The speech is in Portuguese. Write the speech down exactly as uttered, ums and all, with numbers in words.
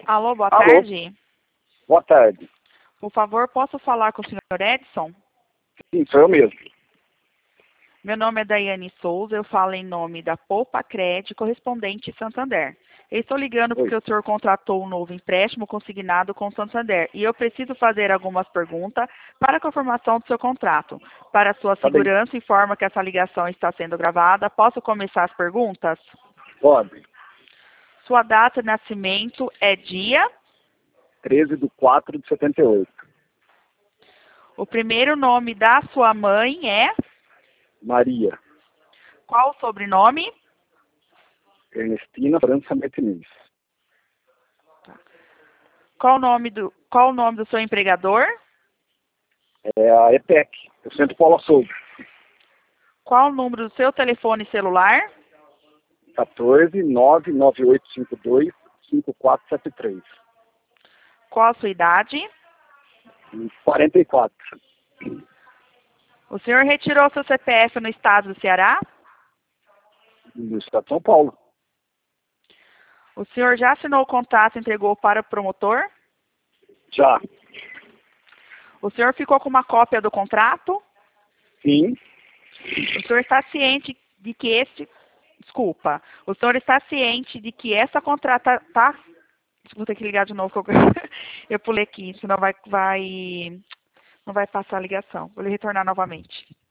Alô, boa Alô. tarde. Boa tarde. Por favor, posso falar com o senhor Edson? Sim, sou eu mesmo. Meu nome é Daiane Souza, eu falo em nome da Poupa Cred, correspondente Santander. Eu estou ligando porque Oi. o senhor contratou um novo empréstimo consignado com o Santander e eu preciso fazer algumas perguntas para a confirmação do seu contrato. Para sua Tá bem. segurança, informa que essa ligação está sendo gravada. Posso começar as perguntas? Pode. Sua data de nascimento é dia? treze de quatro de setenta e oito. O primeiro nome da sua mãe é? Maria Qual o sobrenome? Ernestina França Martinez. Qual o nome do, qual o nome do seu empregador? É a E P E C, o Centro Paulo Souza. Qual o número do seu telefone celular? quatorze, nove nove oito cinco dois, cinco quatro sete três. Qual a sua idade? quarenta e quatro. O senhor retirou seu C P F no estado do Ceará? No estado de São Paulo. O senhor já assinou o contrato e entregou para o promotor? Já. O senhor ficou com uma cópia do contrato? Sim. O senhor está ciente de que este... Desculpa. O senhor está ciente de que essa contrata... Tá? Vou ter que ligar de novo. Que eu... eu pulei aqui, senão vai, vai... não vai passar a ligação. Vou lhe retornar novamente.